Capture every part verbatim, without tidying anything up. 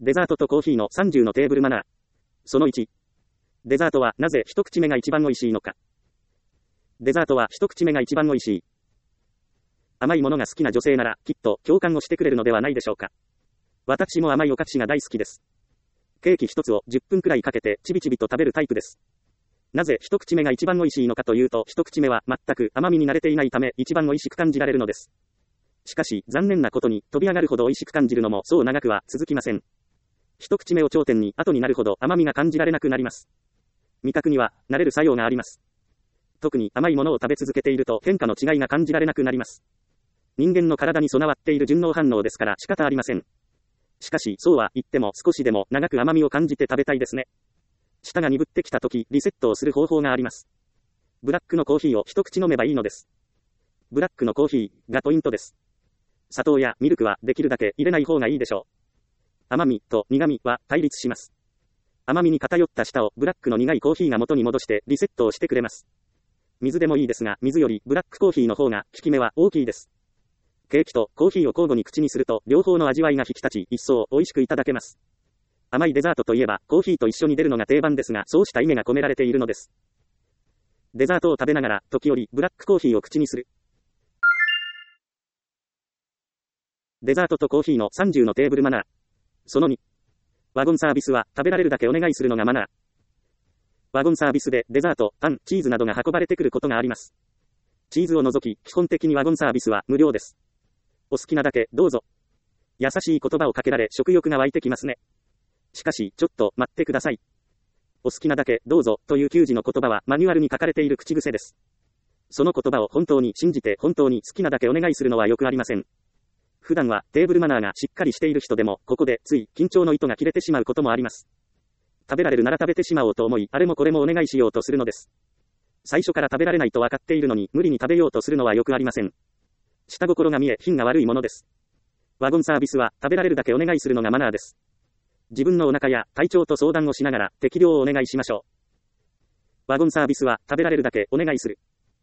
デザートとコーヒーのさんじゅうのテーブルマナー。そのいち。デザートはなぜ一口目が一番美味しいのか。デザートは一口目が一番美味しい。甘いものが好きな女性なら、きっと共感をしてくれるのではないでしょうか。私も甘いお菓子が大好きです。ケーキ一つをじゅっぷんくらいかけてちびちびと食べるタイプです。なぜ一口目が一番美味しいのかというと、一口目は全く甘みに慣れていないため一番美味しく感じられるのです。しかし、残念なことに、飛び上がるほど美味しく感じるのもそう長くは続きません。一口目を頂点に後になるほど甘みが感じられなくなります。味覚には、慣れる作用があります。特に甘いものを食べ続けていると変化の違いが感じられなくなります。人間の体に備わっている順応反応ですから仕方ありません。しかし、そうは言っても少しでも長く甘みを感じて食べたいですね。舌が鈍ってきた時、リセットをする方法があります。ブラックのコーヒーを一口飲めばいいのです。ブラックのコーヒーがポイントです。砂糖やミルクはできるだけ入れない方がいいでしょう。甘みと苦みは対立します。甘みに偏った舌をブラックの苦いコーヒーが元に戻してリセットをしてくれます。水でもいいですが、水よりブラックコーヒーの方が効き目は大きいです。ケーキとコーヒーを交互に口にすると両方の味わいが引き立ち、一層美味しくいただけます。甘いデザートといえばコーヒーと一緒に出るのが定番ですが、そうした意味が込められているのです。デザートを食べながら時折ブラックコーヒーを口にする。デザートとコーヒーのさんじゅうのテーブルマナー。そのに。ワゴンサービスは食べられるだけお願いするのがマナー。ワゴンサービスでデザート、パン、チーズなどが運ばれてくることがあります。チーズを除き、基本的にワゴンサービスは無料です。お好きなだけどうぞ。優しい言葉をかけられ食欲が湧いてきますね。しかし、ちょっと待ってください。お好きなだけどうぞという給仕の言葉はマニュアルに書かれている口癖です。その言葉を本当に信じて本当に好きなだけお願いするのはよくありません。普段はテーブルマナーがしっかりしている人でも、ここでつい緊張の糸が切れてしまうこともあります。食べられるなら食べてしまおうと思い、あれもこれもお願いしようとするのです。最初から食べられないと分かっているのに、無理に食べようとするのはよくありません。下心が見え、品が悪いものです。ワゴンサービスは食べられるだけお願いするのがマナーです。自分のお腹や体調と相談をしながら適量をお願いしましょう。ワゴンサービスは食べられるだけお願いする。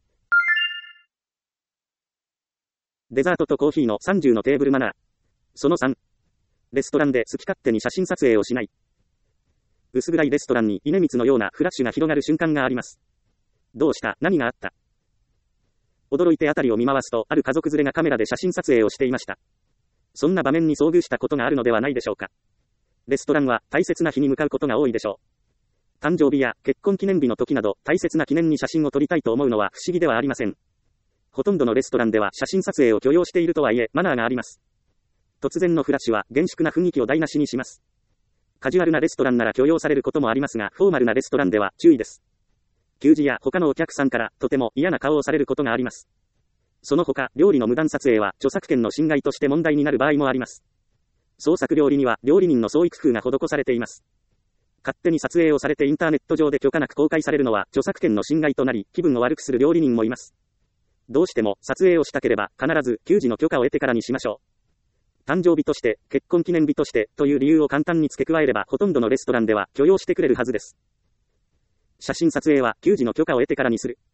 デザートとコーヒーのさんじゅうのテーブルマナー。そのさん。レストランで好き勝手に写真撮影をしない。薄暗いレストランに稲光のようなフラッシュが広がる瞬間があります。どうした？何があった？驚いてあたりを見回すと、ある家族連れがカメラで写真撮影をしていました。そんな場面に遭遇したことがあるのではないでしょうか。レストランは大切な日に向かうことが多いでしょう。誕生日や結婚記念日の時など大切な記念に写真を撮りたいと思うのは不思議ではありません。ほとんどのレストランでは写真撮影を許容しているとはいえマナーがあります。突然のフラッシュは厳粛な雰囲気を台無しにします。カジュアルなレストランなら許容されることもありますが、フォーマルなレストランでは注意です。給仕や他のお客さんからとても嫌な顔をされることがあります。その他、料理の無断撮影は著作権の侵害として問題になる場合もあります。創作料理には料理人の創意工夫が施されています。勝手に撮影をされてインターネット上で許可なく公開されるのは著作権の侵害となり、気分を悪くする料理人もいます。どうしても撮影をしたければ必ず給仕の許可を得てからにしましょう。誕生日として、結婚記念日としてという理由を簡単に付け加えればほとんどのレストランでは許容してくれるはずです。写真撮影は給仕の許可を得てからにする。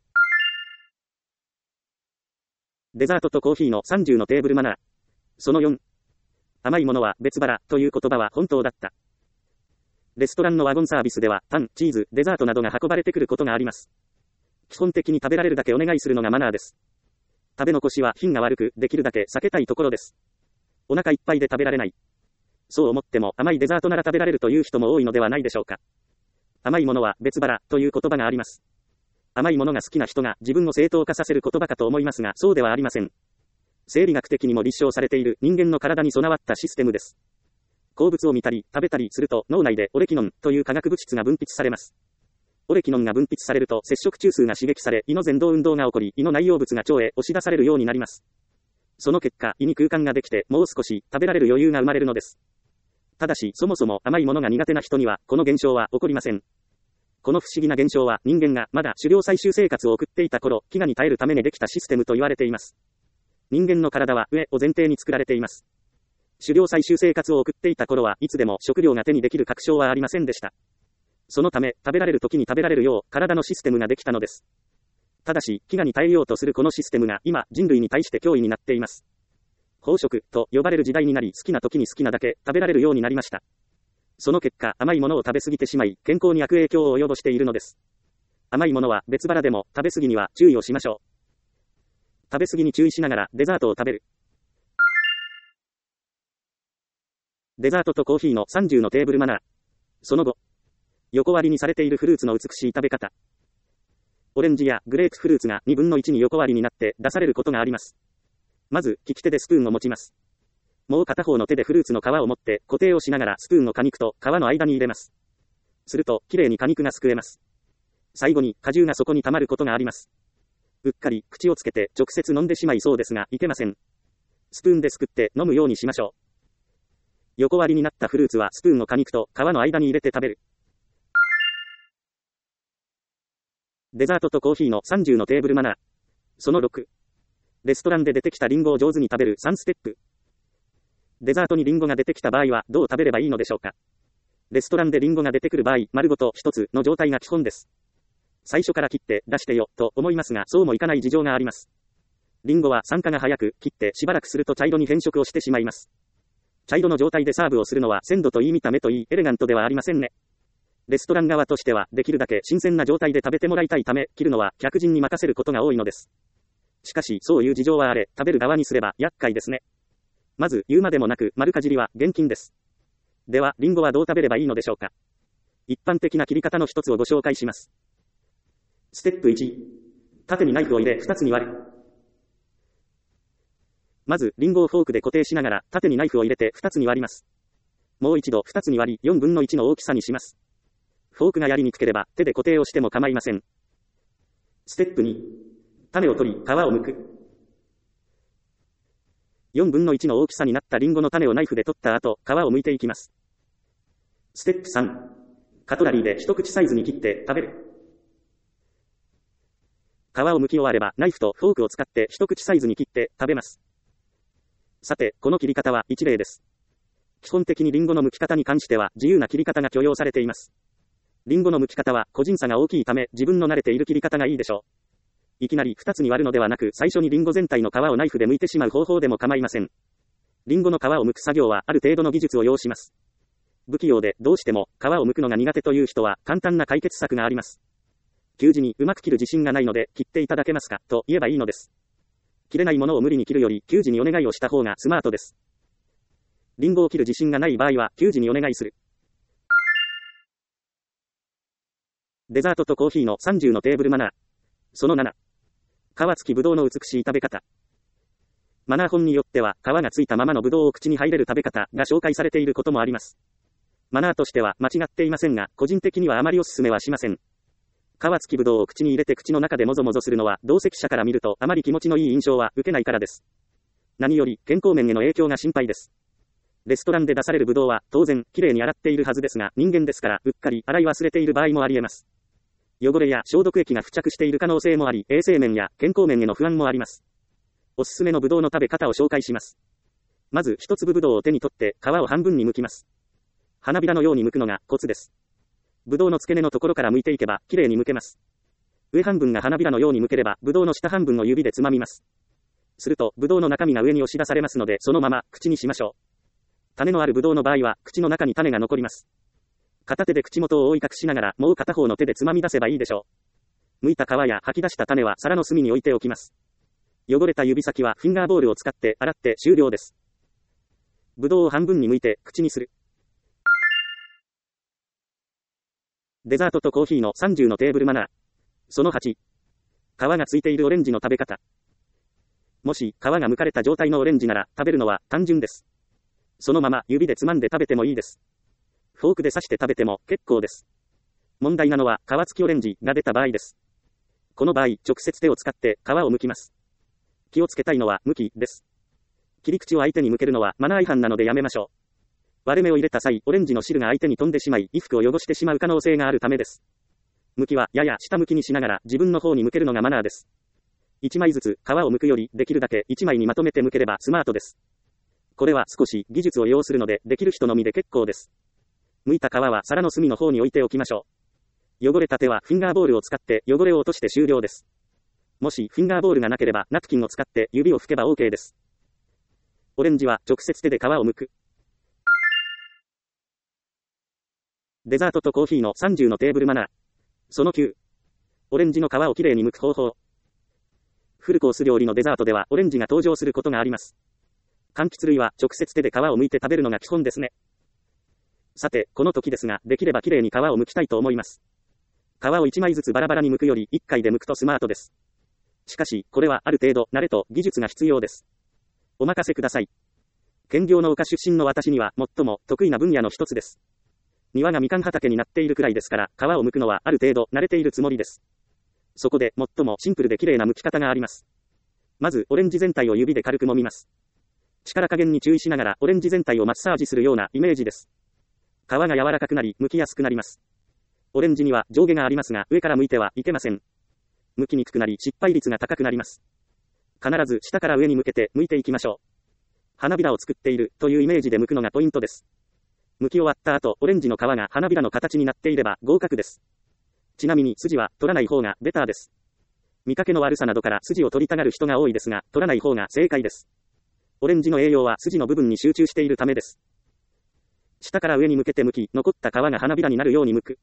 デザートとコーヒーのさんじゅうのテーブルマナー。そのよん。甘いものは別腹という言葉は本当だった。レストランのワゴンサービスではパン、チーズ、デザートなどが運ばれてくることがあります。基本的に食べられるだけお願いするのがマナーです。食べ残しは品が悪く、できるだけ避けたいところです。お腹いっぱいで食べられない。そう思っても甘いデザートなら食べられるという人も多いのではないでしょうか。甘いものは別腹という言葉があります。甘いものが好きな人が自分を正当化させる言葉かと思いますが、そうではありません。生理学的にも立証されている人間の体に備わったシステムです。鉱物を見たり食べたりすると脳内でオレキノンという化学物質が分泌されます。オレキノンが分泌されると摂食中枢が刺激され、胃の前動運動が起こり、胃の内容物が腸へ押し出されるようになります。その結果、胃に空間ができて、もう少し食べられる余裕が生まれるのです。ただし、そもそも甘いものが苦手な人には、この現象は起こりません。この不思議な現象は、人間がまだ狩猟採集生活を送っていた頃、飢餓に耐えるためにできたシステムと言われています。人間の体は飢えを前提に作られています。狩猟採集生活を送っていた頃はいつでも食料が手にできる確証はありませんでした。そのため、食べられる時に食べられるよう、体のシステムができたのです。ただし、飢餓に耐えようとするこのシステムが今、人類に対して脅威になっています。 飽食と呼ばれる時代になり、好きな時に好きなだけ食べられるようになりました。その結果、甘いものを食べ過ぎてしまい、健康に悪影響を及ぼしているのです。甘いものは別腹でも食べ過ぎには注意をしましょう。食べ過ぎに注意しながらデザートを食べる。デザートとコーヒーのさんじゅうのテーブルマナー。その後、横割りにされているフルーツの美しい食べ方。オレンジやグレープフルーツがにぶんのいちに横割りになって出されることがあります。まず、利き手でスプーンを持ちます。もう片方の手でフルーツの皮を持って固定をしながらスプーンの果肉と皮の間に入れます。すると、きれいに果肉がすくえます。最後に果汁がそこに溜まることがあります。うっかり口をつけて直接飲んでしまいそうですが、いけません。スプーンですくって飲むようにしましょう。横割りになったフルーツはスプーンの果肉と皮の間に入れて食べる。デザートとコーヒーのさんじゅうのテーブルマナー。そのろく。レストランで出てきたリンゴを上手に食べるさんステップ。デザートにリンゴが出てきた場合はどう食べればいいのでしょうか。レストランでリンゴが出てくる場合、丸ごと一つの状態が基本です。最初から切って出してよと思いますが、そうもいかない事情があります。リンゴは酸化が早く、切ってしばらくすると茶色に変色をしてしまいます。茶色の状態でサーブをするのは鮮度といい見た目といいエレガントではありませんね。レストラン側としてはできるだけ新鮮な状態で食べてもらいたいため、切るのは客人に任せることが多いのです。しかしそういう事情はあれ、食べる側にすれば厄介ですね。まず言うまでもなく丸かじりは厳禁です。ではリンゴはどう食べればいいのでしょうか。一般的な切り方の一つをご紹介します。ステップいち、縦にナイフを入れふたつに割る。まずリンゴをフォークで固定しながら縦にナイフを入れてふたつに割ります。もう一度ふたつに割りよんぶんのいちの大きさにします。フォークがやりにくければ手で固定をしても構いません。ステップに、種を取り皮を剥く。よんぶんのいちの大きさになったリンゴの種をナイフで取った後、皮を剥いていきます。ステップさん、カトラリーで一口サイズに切って食べる。皮を剥き終わればナイフとフォークを使って一口サイズに切って食べます。さて、この切り方は一例です。基本的にリンゴの剥き方に関しては自由な切り方が許容されています。リンゴの剥き方は個人差が大きいため自分の慣れている切り方がいいでしょう。いきなりふたつに割るのではなく最初にリンゴ全体の皮をナイフで剥いてしまう方法でも構いません。リンゴの皮を剥く作業はある程度の技術を要します。不器用でどうしても皮を剥くのが苦手という人は簡単な解決策があります。給仕にうまく切る自信がないので切っていただけますかと言えばいいのです。切れないものを無理に切るより給仕にお願いをした方がスマートです。リンゴを切る自信がない場合は給仕にお願いする。デザートとコーヒーのさんじゅうのテーブルマナー。そのなな。皮付きぶどうの美しい食べ方。マナー本によっては皮がついたままのぶどうを口に入れる食べ方が紹介されていることもあります。マナーとしては間違っていませんが、個人的にはあまりお勧めはしません。皮付きぶどうを口に入れて口の中でもぞもぞするのは同席者から見るとあまり気持ちのいい印象は受けないからです。何より健康面への影響が心配です。レストランで出されるぶどうは当然きれいに洗っているはずですが、人間ですからうっかり洗い忘れている場合もあり得ます。汚れや消毒液が付着している可能性もあり、衛生面や健康面への不安もあります。おすすめのぶどうの食べ方を紹介します。まず一粒ぶどうを手に取って皮を半分に剥きます。花びらのように剥くのがコツです。ぶどうの付け根のところから剥いていけばきれいに剥けます。上半分が花びらのように剥ければぶどうの下半分を指でつまみます。するとぶどうの中身が上に押し出されますので、そのまま口にしましょう。種のあるぶどうの場合は口の中に種が残ります。片手で口元を覆い隠しながらもう片方の手でつまみ出せばいいでしょう。剥いた皮や吐き出した種は皿の隅に置いておきます。汚れた指先はフィンガーボールを使って洗って終了です。ぶどうを半分に剥いて口にする。デザートとコーヒーのさんじゅうのテーブルマナー。そのはち。皮がついているオレンジの食べ方。もし皮が剥かれた状態のオレンジなら食べるのは単純です。そのまま指でつまんで食べてもいいです。フォークで刺して食べても結構です。問題なのは皮付きオレンジが出た場合です。この場合、直接手を使って皮を剥きます。気をつけたいのは剥きです。切り口を相手に向けるのはマナー違反なのでやめましょう。割れ目を入れた際、オレンジの汁が相手に飛んでしまい、衣服を汚してしまう可能性があるためです。剥きはやや下向きにしながら自分の方に向けるのがマナーです。いちまいずつ皮を剥くよりできるだけいちまいにまとめて剥ければスマートです。これは少し技術を要するのでできる人のみで結構です。剥いた皮は皿の隅の方に置いておきましょう。汚れた手はフィンガーボールを使って汚れを落として終了です。もしフィンガーボールがなければナプキンを使って指を拭けば OK です。 オレンジは直接手で皮を剥く。デザートとコーヒーのさんじゅうのテーブルマナー。そのきゅう。オレンジの皮をきれいに剥く方法。フルコース料理のデザートではオレンジが登場することがあります。柑橘類は直接手で皮を剥いて食べるのが基本ですね。さて、この時ですが、できればきれいに皮を剥きたいと思います。皮をいちまいずつバラバラに剥くよりいっかいで剥くとスマートです。しかし、これはある程度、慣れと技術が必要です。お任せください。兼業農家出身の私には最も得意な分野の一つです。庭がみかん畑になっているくらいですから、皮を剥くのはある程度慣れているつもりです。そこで最もシンプルで綺麗な剥き方があります。まず、オレンジ全体を指で軽く揉みます。力加減に注意しながらオレンジ全体をマッサージするようなイメージです。皮が柔らかくなり、剥きやすくなります。オレンジには上下がありますが、上から剥いてはいけません。剥きにくくなり、失敗率が高くなります。必ず下から上に向けて剥いていきましょう。花びらを作っているというイメージで剥くのがポイントです。剥き終わった後、オレンジの皮が花びらの形になっていれば合格です。ちなみに筋は取らない方がベターです。見かけの悪さなどから筋を取りたがる人が多いですが、取らない方が正解です。オレンジの栄養は筋の部分に集中しているためです。下から上に向けて剥き、残った皮が花びらになるように剥く。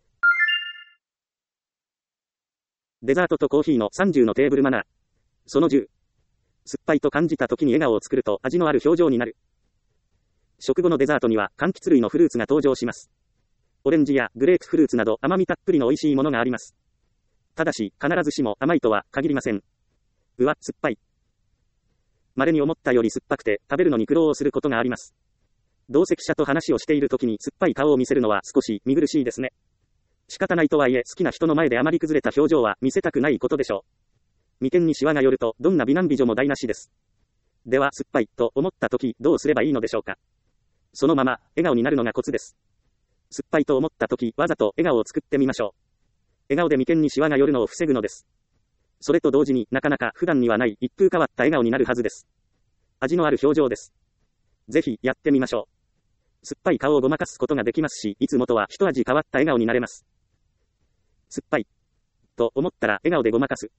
デザートとコーヒーのさんじゅうのテーブルマナー。そのじゅう。酸っぱいと感じた時に笑顔を作ると味のある表情になる。食後のデザートには柑橘類のフルーツが登場します。オレンジやグレープフルーツなど甘みたっぷりの美味しいものがあります。ただし、必ずしも甘いとは限りません。うわ、酸っぱい。稀に思ったより酸っぱくて食べるのに苦労をすることがあります。同席者と話をしている時に酸っぱい顔を見せるのは少し見苦しいですね。仕方ないとはいえ、好きな人の前であまり崩れた表情は見せたくないことでしょう。眉間にシワが寄ると、どんな美男美女も台無しです。では、酸っぱいと思った時、どうすればいいのでしょうか。そのまま、笑顔になるのがコツです。酸っぱいと思った時、わざと笑顔を作ってみましょう。笑顔で眉間にシワが寄るのを防ぐのです。それと同時になかなか普段にはない一風変わった笑顔になるはずです。味のある表情です。ぜひやってみましょう。酸っぱい顔をごまかすことができますし、いつもとは一味変わった笑顔になれます。酸っぱいと思ったら笑顔でごまかす。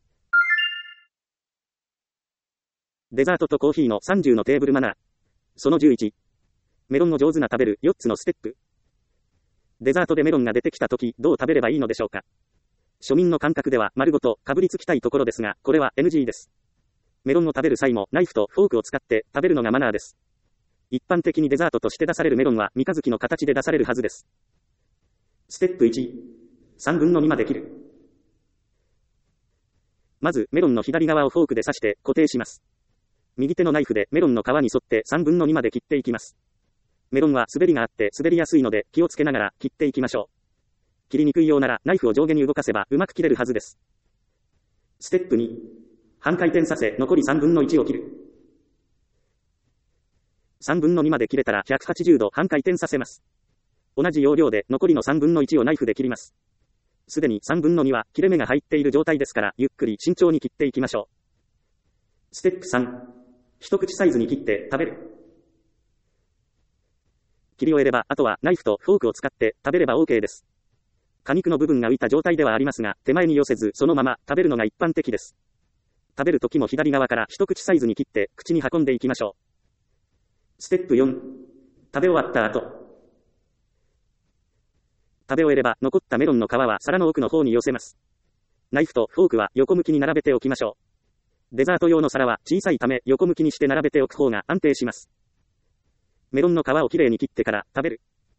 デザートとコーヒーのさんじゅうのテーブルマナー。そのじゅういち。メロンを上手な食べるよっつのステップ。デザートでメロンが出てきたとき、どう食べればいいのでしょうか。庶民の感覚では丸ごとかぶりつきたいところですが、これは エヌジー です。メロンを食べる際もナイフとフォークを使って食べるのがマナーです。一般的にデザートとして出されるメロンは三日月の形で出されるはずです。ステップいち。さんぶんのにまで切る。まず、メロンの左側をフォークで刺して固定します。右手のナイフでメロンの皮に沿ってさんぶんのにまで切っていきます。メロンは滑りがあって滑りやすいので気をつけながら切っていきましょう。切りにくいようならナイフを上下に動かせばうまく切れるはずです。ステップに。半回転させ残りさんぶんのいちを切る。さんぶんのにまで切れたらひゃくはちじゅうど半回転させます。同じ要領で残りのさんぶんのいちをナイフで切ります。すでにさんぶんのには切れ目が入っている状態ですからゆっくり慎重に切っていきましょう。ステップさん。一口サイズに切って食べる。切り終えればあとはナイフとフォークを使って食べれば OK です。果肉の部分が浮いた状態ではありますが、手前に寄せずそのまま食べるのが一般的です。食べる時も左側から一口サイズに切って口に運んでいきましょう。ステップよん。食べ終わった後。食べ終えれば残ったメロンの皮は皿の奥の方に寄せます。ナイフとフォークは横向きに並べておきましょう。デザート用の皿は小さいため横向きにして並べておく方が安定します。メロンの皮をきれいに切ってから食べる。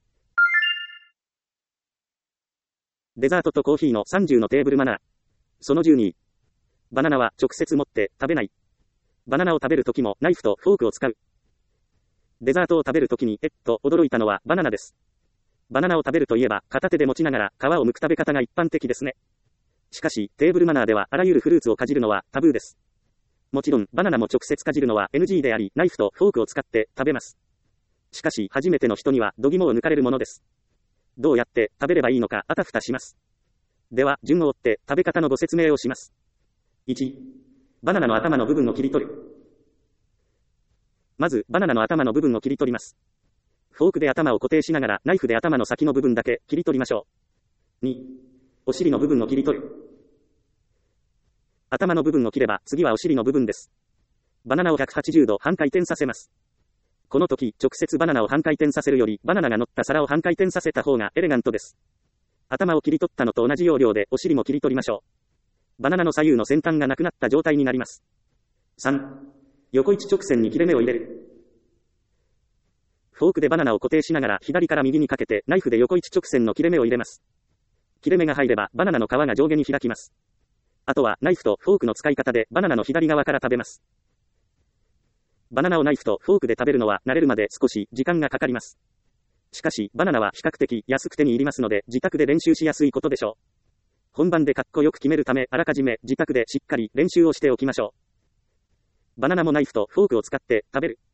デザートとコーヒーのさんじゅうのテーブルマナー。そのじゅうに。バナナは直接持って食べない。バナナを食べるときもナイフとフォークを使う。デザートを食べるときにえっと驚いたのはバナナです。バナナを食べるといえば片手で持ちながら皮を剥く食べ方が一般的ですね。しかしテーブルマナーではあらゆるフルーツをかじるのはタブーです。もちろんバナナも直接かじるのは エヌジー であり、ナイフとフォークを使って食べます。しかし初めての人には度肝を抜かれるものです。どうやって食べればいいのかあたふたします。では順を追って食べ方のご説明をします。いち. バナナの頭の部分を切り取る。まずバナナの頭の部分を切り取ります。フォークで頭を固定しながらナイフで頭の先の部分だけ切り取りましょう。に. お尻の部分を切り取る。頭の部分を切れば次はお尻の部分です。 バナナをひゃくはちじゅうど半回転させます。この時、直接バナナを半回転させるより、バナナが乗った皿を半回転させた方がエレガントです。頭を切り取ったのと同じ要領でお尻も切り取りましょう。バナナの左右の先端がなくなった状態になります。さん. 横一直線に切れ目を入れる。フォークでバナナを固定しながら左から右にかけてナイフで横一直線の切れ目を入れます。切れ目が入ればバナナの皮が上下に開きます。あとはナイフとフォークの使い方でバナナの左側から食べます。バナナをナイフとフォークで食べるのは慣れるまで少し時間がかかります。しかし、バナナは比較的安く手に入りますので自宅で練習しやすいことでしょう。本番でかっこよく決めるためあらかじめ自宅でしっかり練習をしておきましょう。バナナもナイフとフォークを使って食べる。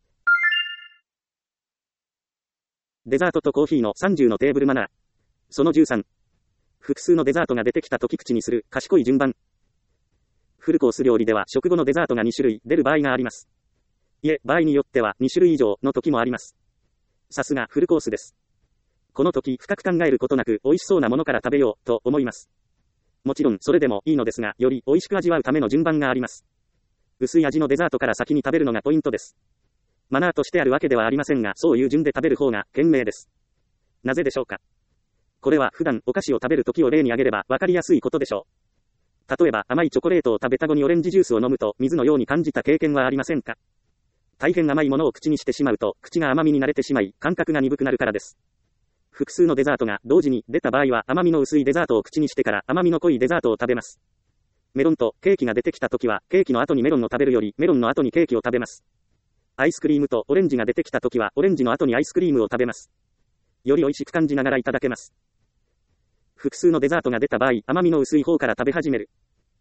デザートとコーヒーのさんじゅうのテーブルマナー。そのじゅうさん。複数のデザートが出てきた時口にする賢い順番。フルコース料理では食後のデザートがに種類出る場合があります。いえ、場合によってはに種類以上の時もあります。さすがフルコースです。この時深く考えることなく美味しそうなものから食べようと思います。もちろんそれでもいいのですが、より美味しく味わうための順番があります。薄い味のデザートから先に食べるのがポイントです。マナーとしてあるわけではありませんが、そういう順で食べる方が賢明です。なぜでしょうか。これは普段お菓子を食べる時を例に挙げればわかりやすいことでしょう。例えば甘いチョコレートを食べた後にオレンジジュースを飲むと水のように感じた経験はありませんか。大変甘いものを口にしてしまうと口が甘みに慣れてしまい感覚が鈍くなるからです。複数のデザートが同時に出た場合は甘みの薄いデザートを口にしてから甘みの濃いデザートを食べます。メロンとケーキが出てきた時はケーキの後にメロンを食べるよりメロンの後にケーキを食べます。アイスクリームとオレンジが出てきた時はオレンジの後にアイスクリームを食べます。より美味しく感じながらいただけます。複数のデザートが出た場合、甘みの薄い方から食べ始める。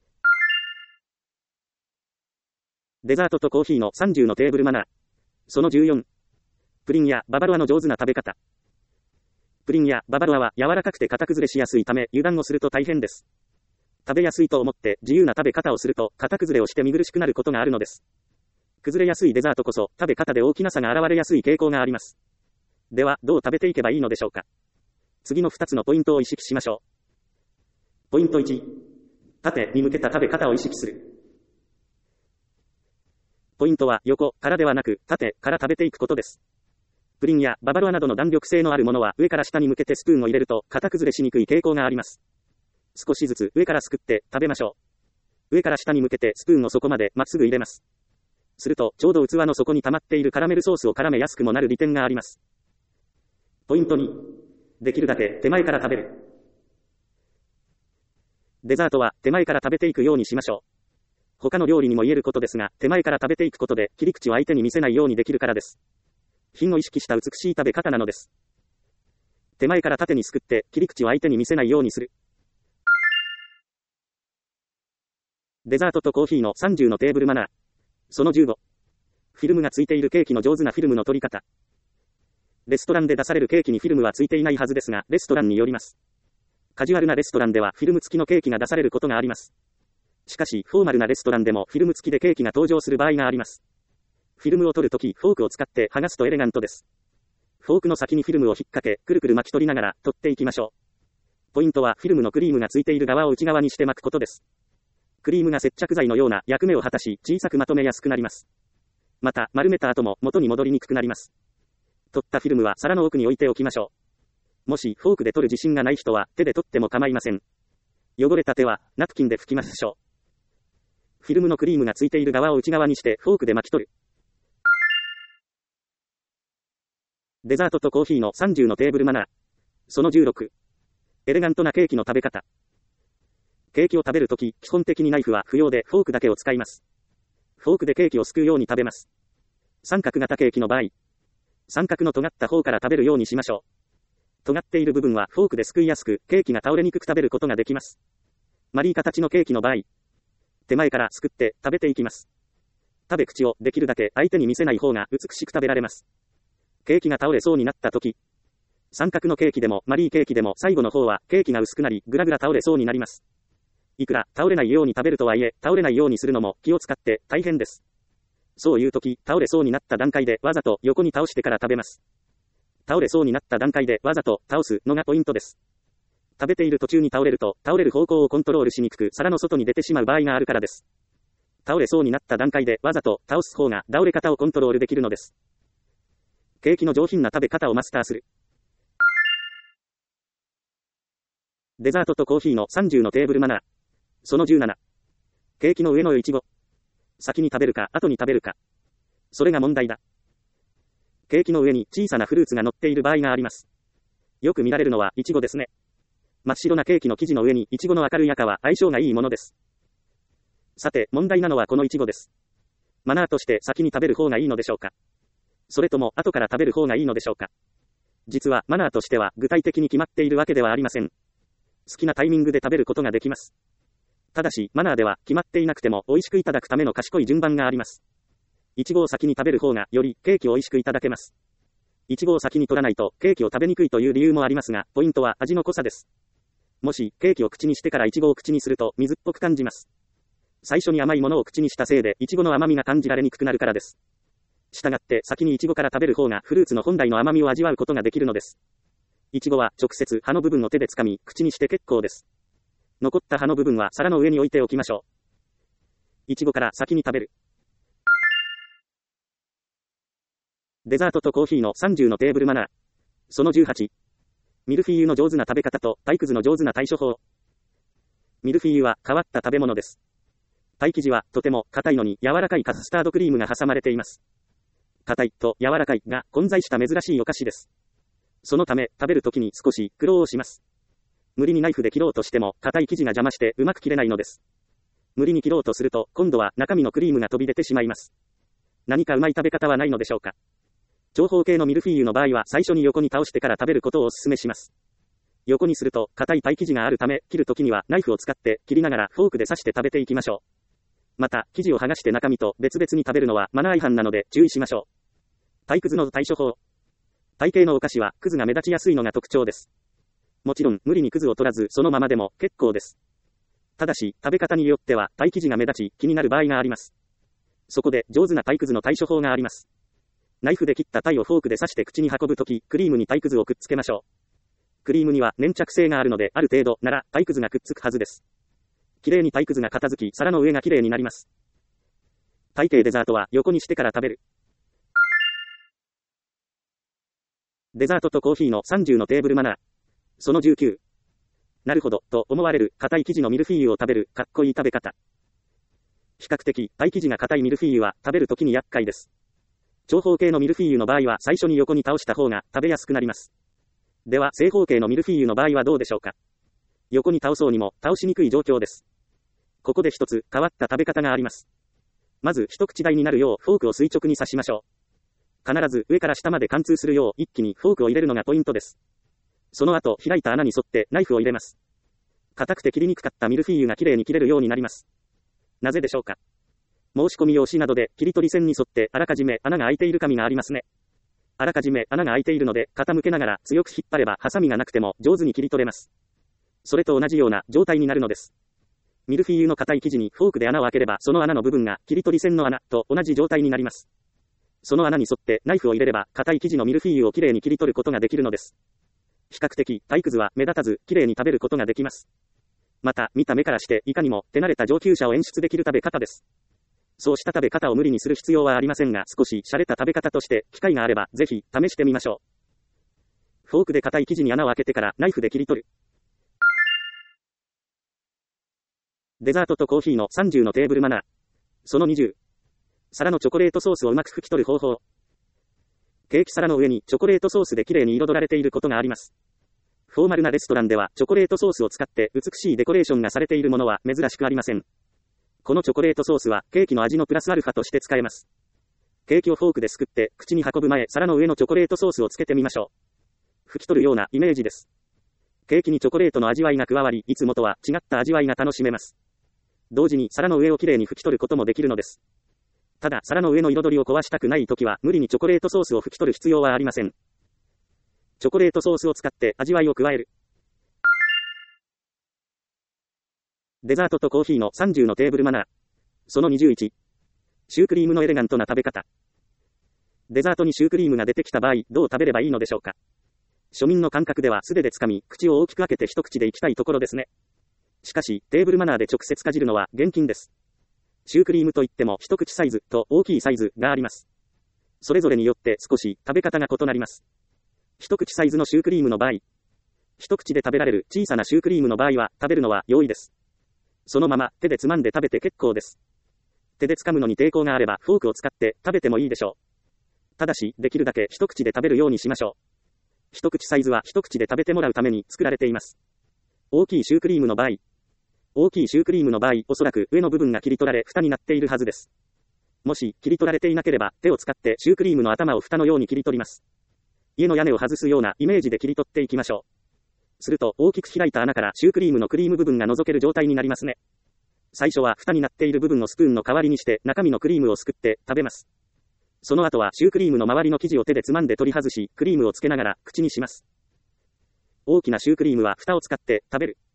デザートとコーヒーのさんじゅうのテーブルマナー。そのじゅうよん。プリンやババロアの上手な食べ方。プリンやババロアは柔らかくて型崩れしやすいため油断をすると大変です。食べやすいと思って自由な食べ方をすると型崩れをして見苦しくなることがあるのです。崩れやすいデザートこそ食べ方で大きな差が現れやすい傾向があります。ではどう食べていけばいいのでしょうか。次のふたつのポイントを意識しましょう。ポイントいち。縦に向けた食べ方を意識する。ポイントは横からではなく縦から食べていくことです。プリンやババロアなどの弾力性のあるものは上から下に向けてスプーンを入れると型崩れしにくい傾向があります。少しずつ上からすくって食べましょう。上から下に向けてスプーンを底までまっすぐ入れます。するとちょうど器の底に溜まっているカラメルソースを絡めやすくもなる利点があります。ポイントに。できるだけ手前から食べる。デザートは手前から食べていくようにしましょう。他の料理にも言えることですが、手前から食べていくことで切り口を相手に見せないようにできるからです。品を意識した美しい食べ方なのです。手前から縦にすくって切り口を相手に見せないようにする。デザートとコーヒーのさんじゅうのテーブルマナー。そのじゅうご。フィルムがついているケーキの上手なフィルムの取り方。レストランで出されるケーキにフィルムはついていないはずですが、レストランによります。カジュアルなレストランではフィルム付きのケーキが出されることがあります。しかし、フォーマルなレストランでもフィルム付きでケーキが登場する場合があります。フィルムを取るとき、フォークを使って剥がすとエレガントです。フォークの先にフィルムを引っ掛け、くるくる巻き取りながら取っていきましょう。ポイントはフィルムのクリームがついている側を内側にして巻くことです。クリームが接着剤のような役目を果たし、小さくまとめやすくなります。また、丸めた後も元に戻りにくくなります。取ったフィルムは皿の奥に置いておきましょう。もしフォークで取る自信がない人は手で取っても構いません。汚れた手はナプキンで拭きましょう。フィルムのクリームがついている側を内側にしてフォークで巻き取る。デザートとコーヒーのさんじゅうのテーブルマナー。そのじゅうろく。エレガントなケーキの食べ方。ケーキを食べるとき、基本的にナイフは不要でフォークだけを使います。フォークでケーキをすくうように食べます。三角型ケーキの場合、三角の尖った方から食べるようにしましょう。尖っている部分はフォークですくいやすく、ケーキが倒れにくく食べることができます。丸い形のケーキの場合、手前からすくって食べていきます。食べ口をできるだけ相手に見せない方が美しく食べられます。ケーキが倒れそうになったとき、三角のケーキでも丸いケーキでも最後の方はケーキが薄くなりぐらぐら倒れそうになります。いくら倒れないように食べるとはいえ、倒れないようにするのも気を使って大変です。そういうとき、倒れそうになった段階でわざと横に倒してから食べます。倒れそうになった段階でわざと倒すのがポイントです。食べている途中に倒れると、倒れる方向をコントロールしにくく、皿の外に出てしまう場合があるからです。 倒れそうになった段階でわざと倒す方が倒れ方をコントロールできるのです。ケーキの上品な食べ方をマスターする。デザートとコーヒーのさんじゅうのテーブルマナー。そのじゅうなな。ケーキの上のイチゴ。先に食べるか後に食べるか。それが問題だ。ケーキの上に小さなフルーツが乗っている場合があります。よく見られるのはイチゴですね。真っ白なケーキの生地の上にイチゴの明るい赤は相性がいいものです。さて、問題なのはこのイチゴです。マナーとして先に食べる方がいいのでしょうか。それとも後から食べる方がいいのでしょうか。実はマナーとしては具体的に決まっているわけではありません。好きなタイミングで食べることができます。ただし、マナーでは決まっていなくても美味しくいただくための賢い順番があります。イチゴを先に食べる方がよりケーキを美味しくいただけます。イチゴを先に取らないとケーキを食べにくいという理由もありますが、ポイントは味の濃さです。もし、ケーキを口にしてからイチゴを口にすると水っぽく感じます。最初に甘いものを口にしたせいで、イチゴの甘みが感じられにくくなるからです。したがって、先にイチゴから食べる方がフルーツの本来の甘みを味わうことができるのです。イチゴは直接葉の部分を手で掴み、口にして結構です。残った葉の部分は皿の上に置いておきましょう。イチゴから先に食べる。デザートとコーヒーのさんじゅうのテーブルマナー。そのじゅうはち。ミルフィーユの上手な食べ方とパイくずの上手な対処法。ミルフィーユは変わった食べ物です。パイ生地はとても硬いのに柔らかいカスタードクリームが挟まれています。硬いと柔らかいが混在した珍しいお菓子です。そのため食べるときに少し苦労をします。無理にナイフで切ろうとしても硬い生地が邪魔してうまく切れないのです。無理に切ろうとすると今度は中身のクリームが飛び出てしまいます。何かうまい食べ方はないのでしょうか。長方形のミルフィーユの場合は最初に横に倒してから食べることをお勧めします。横にすると硬いパイ生地があるため、切るときにはナイフを使って切りながらフォークで刺して食べていきましょう。また、生地を剥がして中身と別々に食べるのはマナー違反なので注意しましょう。パイくずの対処法。パイ系のお菓子はくずが目立ちやすいのが特徴です。もちろん無理にくずを取らずそのままでも結構です。ただし、食べ方によってはパイ生地が目立ち気になる場合があります。そこで上手なパイくずの対処法があります。ナイフで切ったパイをフォークで刺して口に運ぶとき、クリームにパイくずをくっつけましょう。クリームには粘着性があるので、ある程度ならパイくずがくっつくはずです。きれいにパイくずが片付き、皿の上がきれいになります。パイ系デザートは横にしてから食べる。デザートとコーヒーのさんじゅうのテーブルマナー。そのじゅうきゅう。なるほど、と思われる硬い生地のミルフィーユを食べる、かっこいい食べ方。比較的、パイ生地が硬いミルフィーユは食べるときに厄介です。長方形のミルフィーユの場合は最初に横に倒した方が食べやすくなります。では正方形のミルフィーユの場合はどうでしょうか。横に倒そうにも倒しにくい状況です。ここで一つ変わった食べ方があります。まず一口大になるようフォークを垂直に刺しましょう。必ず上から下まで貫通するよう一気にフォークを入れるのがポイントです。その後開いた穴に沿ってナイフを入れます。硬くて切りにくかったミルフィーユがきれいに切れるようになります。なぜでしょうか。申し込み用紙などで切り取り線に沿ってあらかじめ穴が開いている紙がありますね。あらかじめ穴が開いているので傾けながら強く引っ張ればハサミがなくても上手に切り取れます。それと同じような状態になるのです。ミルフィーユの硬い生地にフォークで穴を開ければその穴の部分が切り取り線の穴と同じ状態になります。その穴に沿ってナイフを入れれば硬い生地のミルフィーユをきれいに切り取ることができるのです。比較的パイくずは目立たずきれいに食べることができます。また見た目からしていかにも手慣れた上級者を演出できる食べ方です。そうした食べ方を無理にする必要はありませんが、少し洒落た食べ方として機会があればぜひ試してみましょう。フォークで硬い生地に穴を開けてからナイフで切り取る。デザートとコーヒーのさんじゅうのテーブルマナー。そのにじゅう。皿のチョコレートソースをうまく拭き取る方法。ケーキ皿の上にチョコレートソースできれいに彩られていることがあります。フォーマルなレストランではチョコレートソースを使って美しいデコレーションがされているものは珍しくありません。このチョコレートソースはケーキの味のプラスアルファとして使えます。ケーキをフォークですくって口に運ぶ前、皿の上のチョコレートソースをつけてみましょう。拭き取るようなイメージです。ケーキにチョコレートの味わいが加わり、いつもとは違った味わいが楽しめます。同時に皿の上をきれいに拭き取ることもできるのです。ただ皿の上の彩りを壊したくないときは無理にチョコレートソースを拭き取る必要はありません。チョコレートソースを使って味わいを加える。デザートとコーヒーのさんじゅうのテーブルマナー。そのにじゅういち。シュークリームのエレガントな食べ方。デザートにシュークリームが出てきた場合、どう食べればいいのでしょうか。庶民の感覚では素手で掴み、口を大きく開けて一口でいきたいところですね。しかし、テーブルマナーで直接かじるのは厳禁です。 シュークリームといっても一口サイズと大きいサイズがあります。それぞれによって少し食べ方が異なります。一口サイズのシュークリームの場合、一口で食べられる小さなシュークリームの場合は食べるのは容易です。そのまま手でつまんで食べて結構です。手で掴むのに抵抗があればフォークを使って食べてもいいでしょう。ただし、できるだけ一口で食べるようにしましょう。一口サイズは一口で食べてもらうために作られています。大きいシュークリームの場合、大きいシュークリームの場合、おそらく上の部分が切り取られ蓋になっているはずです。もし切り取られていなければ、手を使ってシュークリームの頭を蓋のように切り取ります。家の屋根を外すようなイメージで切り取っていきましょう。すると大きく開いた穴からシュークリームのクリーム部分が覗ける状態になりますね。最初は蓋になっている部分をスプーンの代わりにして中身のクリームをすくって食べます。その後はシュークリームの周りの生地を手でつまんで取り外し、クリームをつけながら口にします。大きなシュークリームは蓋を使って食べる。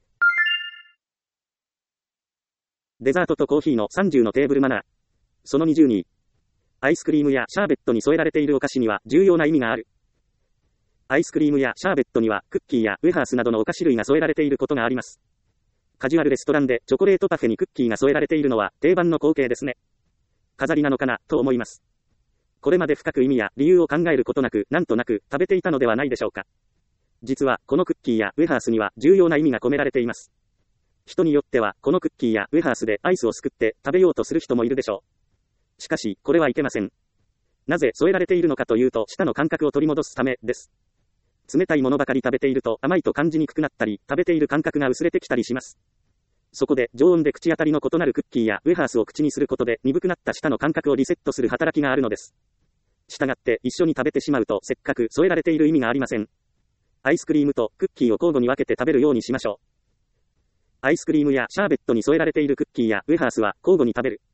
デザートとコーヒーのさんじゅうのテーブルマナー。そのにじゅうに、アイスクリームやシャーベットに添えられているお菓子には重要な意味がある。アイスクリームやシャーベットにはクッキーやウェハースなどのお菓子類が添えられていることがあります。カジュアルレストランでチョコレートパフェにクッキーが添えられているのは定番の光景ですね。飾りなのかなと思います。これまで深く意味や理由を考えることなく、なんとなく食べていたのではないでしょうか。実はこのクッキーやウェハースには重要な意味が込められています。人によってはこのクッキーやウェハースでアイスをすくって食べようとする人もいるでしょう。しかしこれはいけません。なぜ添えられているのかというと、舌の感覚を取り戻すためです。冷たいものばかり食べていると甘いと感じにくくなったり、食べている感覚が薄れてきたりします。そこで常温で口当たりの異なるクッキーやウェハースを口にすることで鈍くなった舌の感覚をリセットする働きがあるのです。したがって一緒に食べてしまうとせっかく添えられている意味がありません。アイスクリームとクッキーを交互に分けて食べるようにしましょう。アイスクリームやシャーベットに添えられているクッキーやウェハースは交互に食べる。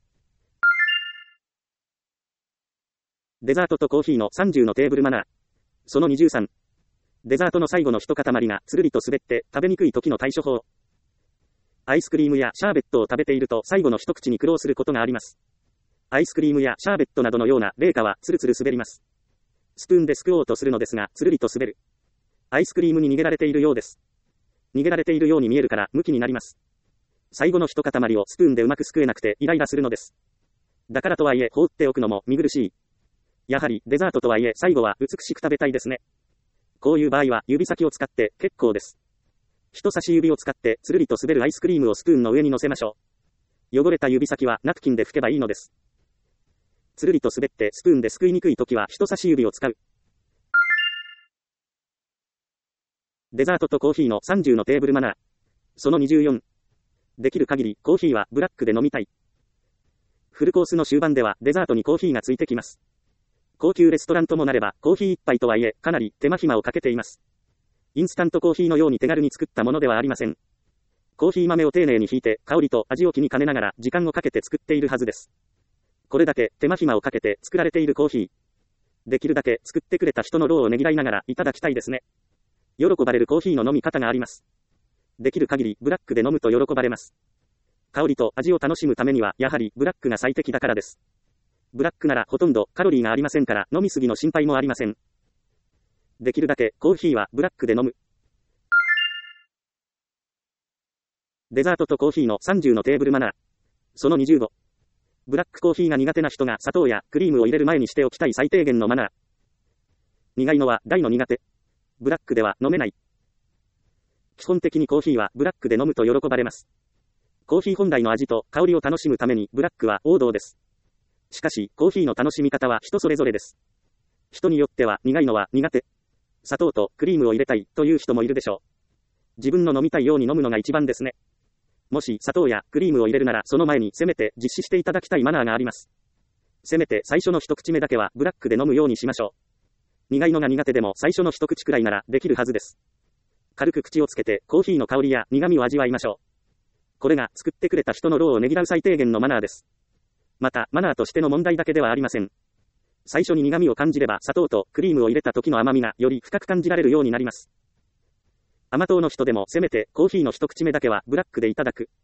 デザートとコーヒーのさんじゅうのテーブルマナー。そのにじゅうさん。デザートの最後の一塊がつるりと滑って食べにくい時の対処法。アイスクリームやシャーベットを食べていると最後の一口に苦労することがあります。アイスクリームやシャーベットなどのような冷菓はつるつる滑ります。スプーンですくおうとするのですが、つるりと滑る。アイスクリームに逃げられているようです。逃げられているように見えるから向きになります。最後の一塊をスプーンでうまくすくえなくてイライラするのです。だからとはいえ放っておくのも見苦しい。やはりデザートとはいえ最後は美しく食べたいですね。こういう場合は指先を使って結構です。人差し指を使ってつるりと滑るアイスクリームをスプーンの上に乗せましょう。汚れた指先はナプキンで拭けばいいのです。つるりと滑ってスプーンですくいにくいときは人差し指を使う。デザートとコーヒーのさんじゅうのテーブルマナー。そのにじゅうよん。できる限りコーヒーはブラックで飲みたい。フルコースの終盤ではデザートにコーヒーがついてきます。高級レストランともなればコーヒー一杯とはいえかなり手間暇をかけています。インスタントコーヒーのように手軽に作ったものではありません。コーヒー豆を丁寧にひいて香りと味を気に兼ねながら時間をかけて作っているはずです。これだけ手間暇をかけて作られているコーヒー。できるだけ作ってくれた人の労をねぎらいながらいただきたいですね。喜ばれるコーヒーの飲み方があります。できる限りブラックで飲むと喜ばれます。香りと味を楽しむためにはやはりブラックが最適だからです。ブラックならほとんどカロリーがありませんから飲みすぎの心配もありません。できるだけコーヒーはブラックで飲む。デザートとコーヒーのさんじゅうのテーブルマナー。そのにじゅうご。ブラックコーヒーが苦手な人が砂糖やクリームを入れる前にしておきたい最低限のマナー。苦いのは大の苦手。ブラックでは飲めない。基本的にコーヒーはブラックで飲むと喜ばれます。コーヒー本来の味と香りを楽しむためにブラックは王道です。しかし、コーヒーの楽しみ方は人それぞれです。人によっては苦いのは苦手。砂糖とクリームを入れたいという人もいるでしょう。自分の飲みたいように飲むのが一番ですね。もし砂糖やクリームを入れるならその前にせめて実施していただきたいマナーがあります。せめて最初の一口目だけはブラックで飲むようにしましょう。苦いのが苦手でも最初の一口くらいならできるはずです。軽く口をつけてコーヒーの香りや苦味を味わいましょう。これが作ってくれた人の労をねぎらう最低限のマナーです。また、マナーとしての問題だけではありません。最初に苦味を感じれば砂糖とクリームを入れた時の甘みがより深く感じられるようになります。甘党の人でもせめてコーヒーの一口目だけはブラックでいただく。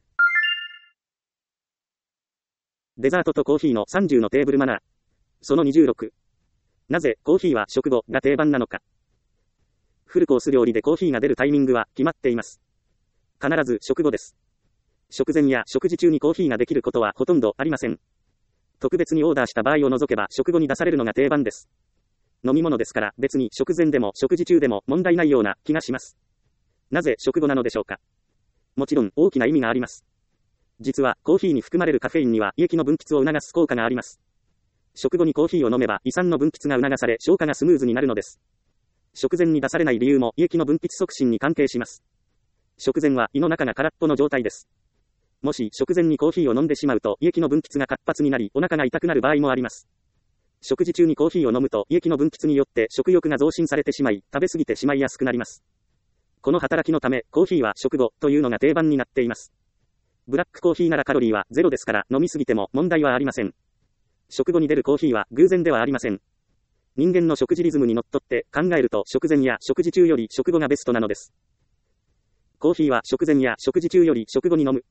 デザートとコーヒーのさんじゅうのテーブルマナー。そのにじゅうろく。なぜコーヒーは食後が定番なのか。フルコース料理でコーヒーが出るタイミングは決まっています。必ず食後です。 食前や食事中にコーヒーができることはほとんどありません。特別にオーダーした場合を除けば食後に出されるのが定番です。飲み物ですから別に食前でも食事中でも問題ないような気がします。なぜ食後なのでしょうか。もちろん大きな意味があります。実はコーヒーに含まれるカフェインには胃液の分泌を促す効果があります。食後にコーヒーを飲めば胃酸の分泌が促され消化がスムーズになるのです。食前に出されない理由も胃液の分泌促進に関係します。食前は胃の中が空っぽの状態です。もし食前にコーヒーを飲んでしまうと胃液の分泌が活発になりお腹が痛くなる場合もあります。食事中にコーヒーを飲むと胃液の分泌によって食欲が増進されてしまい食べ過ぎてしまいやすくなります。この働きのためコーヒーは食後というのが定番になっています。ブラックコーヒーならカロリーはゼロですから飲みすぎても問題はありません。食後に出るコーヒーは偶然ではありません。人間の食事リズムにのっとって考えると食前や食事中より食後がベストなのです。コーヒーは食前や食事中より食後に飲む。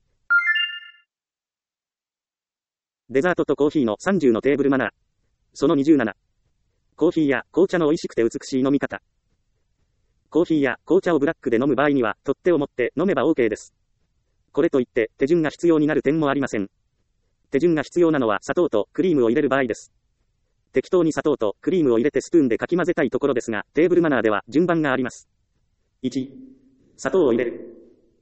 デザートとコーヒーのさんじゅうのテーブルマナー。そのにじゅうなな。コーヒーや紅茶の美味しくて美しい飲み方。コーヒーや紅茶をブラックで飲む場合には取っ手を持って飲めば OK です。これといって手順が必要になる点もありません。手順が必要なのは砂糖とクリームを入れる場合です。適当に砂糖とクリームを入れてスプーンでかき混ぜたいところですが、テーブルマナーでは順番があります。いち、砂糖を入れる。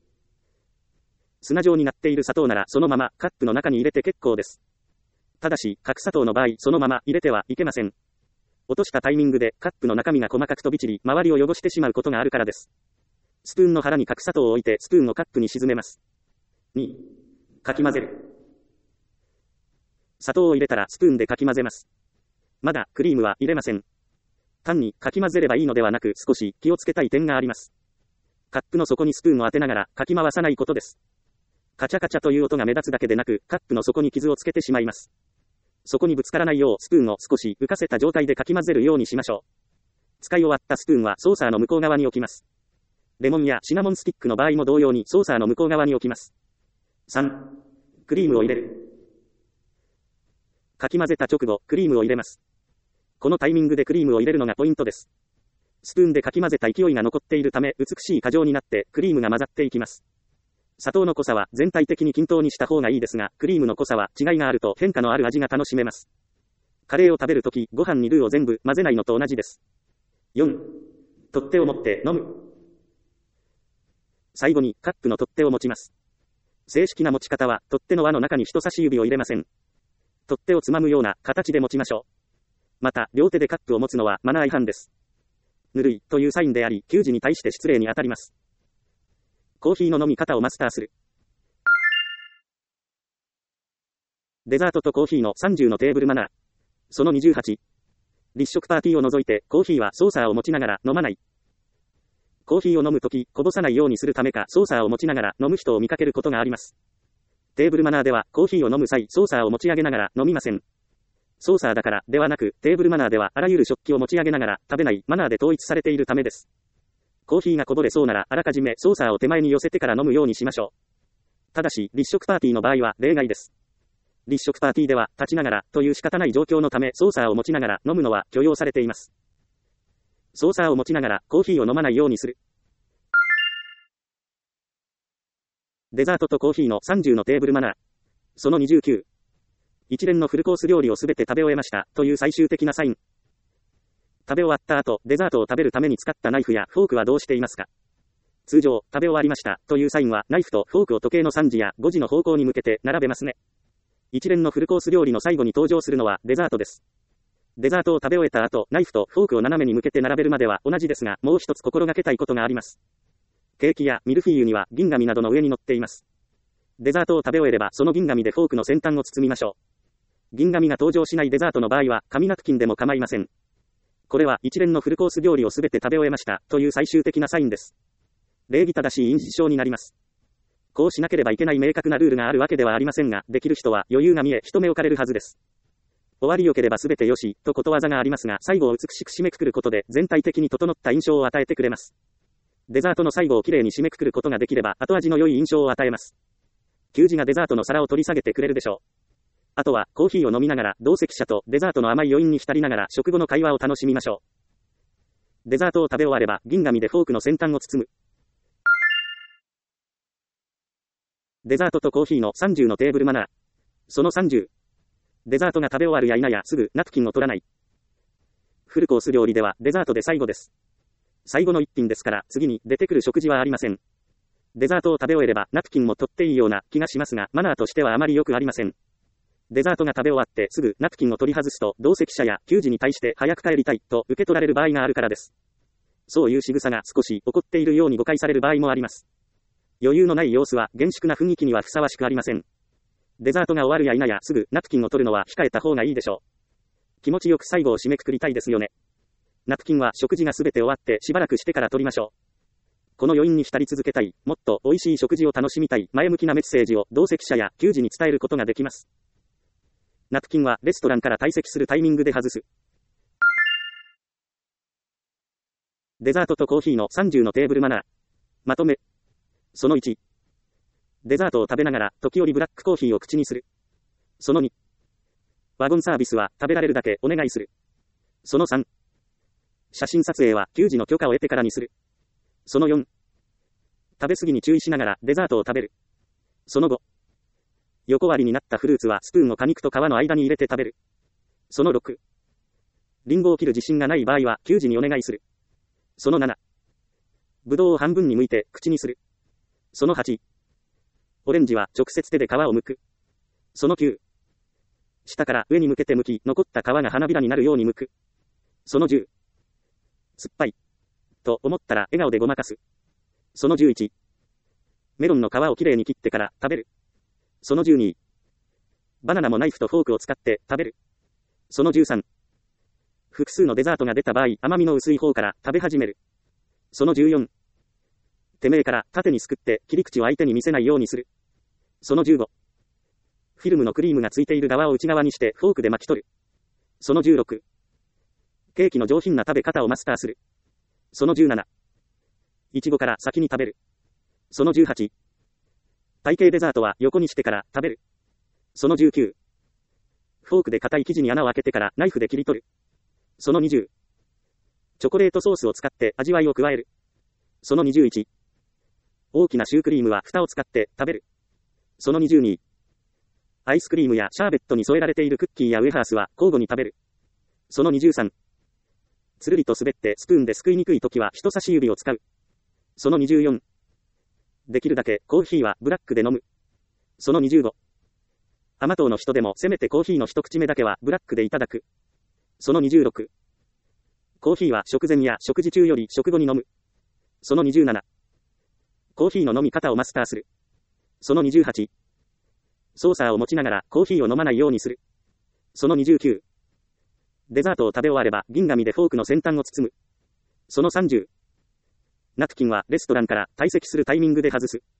砂状になっている砂糖ならそのままカップの中に入れて結構です。ただし、角砂糖の場合、そのまま入れてはいけません。落としたタイミングでカップの中身が細かく飛び散り、周りを汚してしまうことがあるからです。スプーンの腹に角砂糖を置いてスプーンをカップに沈めます。に、かき混ぜる。砂糖を入れたらスプーンでかき混ぜます。まだクリームは入れません。単にかき混ぜればいいのではなく少し気をつけたい点があります。カップの底にスプーンを当てながらかき回さないことです。カチャカチャという音が目立つだけでなく、カップの底に傷をつけてしまいます。そこにぶつからないようスプーンを少し浮かせた状態でかき混ぜるようにしましょう。使い終わったスプーンはソーサーの向こう側に置きます。レモンやシナモンスティックの場合も同様にソーサーの向こう側に置きます。さん、クリームを入れる。かき混ぜた直後、クリームを入れます。このタイミングでクリームを入れるのがポイントです。スプーンでかき混ぜた勢いが残っているため、美しい果状になってクリームが混ざっていきます。砂糖の濃さは全体的に均等にした方がいいですが、クリームの濃さは違いがあると変化のある味が楽しめます。カレーを食べるとき、ご飯にルーを全部混ぜないのと同じです。よん、取っ手を持って飲む。最後にカップの取っ手を持ちます。正式な持ち方は、取っ手の輪の中に人差し指を入れません。取っ手をつまむような形で持ちましょう。また、両手でカップを持つのはマナー違反です。ぬるいというサインであり、給仕に対して失礼に当たります。コーヒーの飲み方をマスターする。デザートとコーヒーのさんじゅうのテーブルマナー。そのにじゅうはち。立食パーティーを除いて、コーヒーはソーサーを持ちながら飲まない。コーヒーを飲むとき、こぼさないようにするためか、ソーサーを持ちながら飲む人を見かけることがあります。テーブルマナーでは、コーヒーを飲む際、ソーサーを持ち上げながら飲みません。ソーサーだからではなく、テーブルマナーではあらゆる食器を持ち上げながら食べないマナーで統一されているためです。コーヒーがこぼれそうなら、あらかじめソーサーを手前に寄せてから飲むようにしましょう。ただし、立食パーティーの場合は例外です。立食パーティーでは、立ちながらという仕方ない状況のため、ソーサーを持ちながら飲むのは許容されています。ソーサーを持ちながらコーヒーを飲まないようにする。デザートとコーヒーのさんじゅうのテーブルマナー。そのにじゅうきゅう。一連のフルコース料理をすべて食べ終えましたという最終的なサイン。食べ終わった後、デザートを食べるために使ったナイフやフォークはどうしていますか？通常、食べ終わりましたというサインは、ナイフとフォークを時計のさんじやごじの方向に向けて並べますね。一連のフルコース料理の最後に登場するのはデザートです。デザートを食べ終えた後、ナイフとフォークを斜めに向けて並べるまでは同じですが、もう一つ心がけたいことがあります。ケーキやミルフィーユには銀紙などの上に乗っています。デザートを食べ終えれば、その銀紙でフォークの先端を包みましょう。銀紙が登場しないデザートの場合は、紙ナプキンでも構いません。これは一連のフルコース料理をすべて食べ終えましたという最終的なサインです。礼儀正しい印象になります。こうしなければいけない明確なルールがあるわけではありませんが、できる人は余裕が見え、人目置かれるはずです。終わりよければすべてよし、とことわざがありますが、最後を美しく締めくくることで全体的に整った印象を与えてくれます。デザートの最後をきれいに締めくくることができれば、後味の良い印象を与えます。給仕がデザートの皿を取り下げてくれるでしょう。あとは、コーヒーを飲みながら、同席者とデザートの甘い余韻に浸りながら食後の会話を楽しみましょう。デザートを食べ終われば、銀紙でフォークの先端を包む。 デザートとコーヒーのさんじゅうのテーブルマナー。そのさんじゅう。デザートが食べ終わるや否やすぐナプキンを取らない。フルコース料理ではデザートで最後です。最後の一品ですから次に出てくる食事はありません。デザートを食べ終えればナプキンも取っていいような気がしますが、マナーとしてはあまり良くありません。デザートが食べ終わってすぐナプキンを取り外すと、同席者や給仕に対して早く帰りたいと受け取られる場合があるからです。そういう仕草が少し怒っているように誤解される場合もあります。余裕のない様子は厳粛な雰囲気にはふさわしくありません。デザートが終わるや否やすぐナプキンを取るのは控えた方がいいでしょう。気持ちよく最後を締めくくりたいですよね。ナプキンは食事がすべて終わってしばらくしてから取りましょう。この余韻に浸り続けたい、もっと美味しい食事を楽しみたい、前向きなメッセージを同席者や給仕に伝えることができます。ナプキンはレストランから退席するタイミングで外す。デザートとコーヒーのさんじゅうのテーブルマナー。まとめ。そのいち。デザートを食べながら時折ブラックコーヒーを口にする。そのに。ワゴンサービスは食べられるだけお願いする。そのさん。写真撮影は給仕の許可を得てからにする。そのよん。食べ過ぎに注意しながらデザートを食べる。そのご。横割りになったフルーツはスプーンを果肉と皮の間に入れて食べる。そのろく。リンゴを切る自信がない場合は給仕にお願いする。そのなな。ぶどうを半分に剥いて口にする。そのはち。オレンジは直接手で皮を剥く。そのきゅう。下から上に向けて剥き、残った皮が花びらになるように剥く。そのじゅう。酸っぱい。と思ったら笑顔でごまかす。そのじゅういち。メロンの皮をきれいに切ってから食べる。そのじゅうに。バナナもナイフとフォークを使って食べる。そのじゅうさん。複数のデザートが出た場合、甘みの薄い方から食べ始める。そのじゅうよん。てめえから縦にすくって切り口を相手に見せないようにする。そのじゅうご。フィルムのクリームがついている側を内側にしてフォークで巻き取る。そのじゅうろく。ケーキの上品な食べ方をマスターする。そのじゅうなな。いちごから先に食べる。そのじゅうはち。体型デザートは横にしてから食べる。そのじゅうきゅう。フォークで硬い生地に穴を開けてからナイフで切り取る。そのにじゅう。チョコレートソースを使って味わいを加える。そのにじゅういち。大きなシュークリームは蓋を使って食べる。そのにじゅうに。アイスクリームやシャーベットに添えられているクッキーやウェハースは交互に食べる。そのにじゅうさん。つるりと滑ってスプーンですくいにくいときは人差し指を使う。そのにじゅうよん。できるだけコーヒーはブラックで飲む。そのにじゅうご。甘党の人でもせめてコーヒーの一口目だけはブラックでいただく。そのにじゅうろく。コーヒーは食前や食事中より食後に飲む。そのにじゅうなな。コーヒーの飲み方をマスターする。そのにじゅうはち。ソーサーを持ちながらコーヒーを飲まないようにする。そのにじゅうきゅう。デザートを食べ終われば銀紙でフォークの先端を包む。そのさんじゅう。ナプキンはレストランから退席するタイミングで外す。